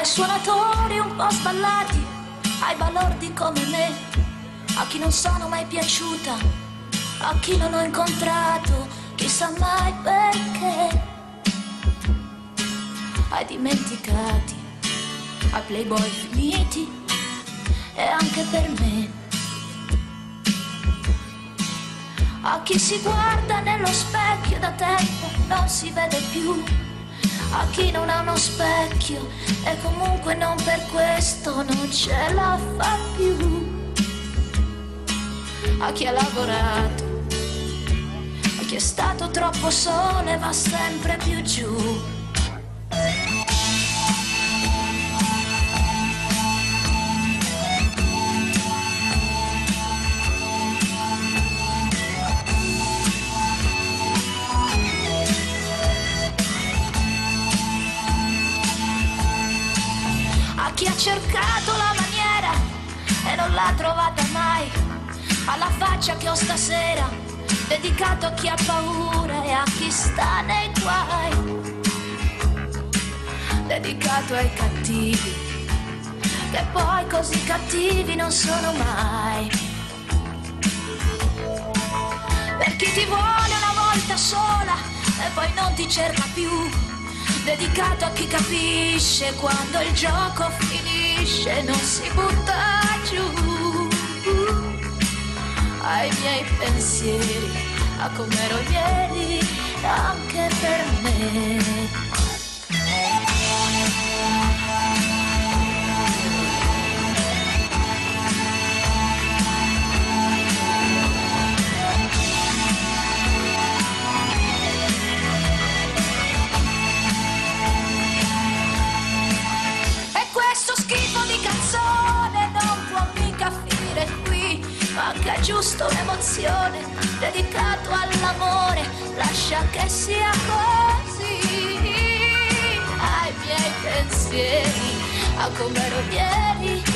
suonatori un po' sballati, ai balordi come me, a chi non sono mai piaciuta, a chi non ho incontrato, chissà mai perché, ai dimenticati, ai playboy finiti e anche per me, a chi si guarda nello specchio da tempo non si vede più, a chi non ha uno specchio e comunque non per questo non ce la fa più, a chi ha lavorato, a chi è stato troppo solo e va sempre più giù. Chi ha cercato la maniera e non l'ha trovata mai, alla faccia che ho stasera, dedicato a chi ha paura e a chi sta nei guai, dedicato ai cattivi, che poi così cattivi non sono mai, per chi ti vuole una volta sola e poi non ti cerca più, dedicato a chi capisce quando il gioco finisce, non si butta giù, ai miei pensieri, a com'ero ieri, anche per me. Manca giusto un'emozione, dedicato all'amore, lascia che sia così, ai miei pensieri, a com'ero ieri,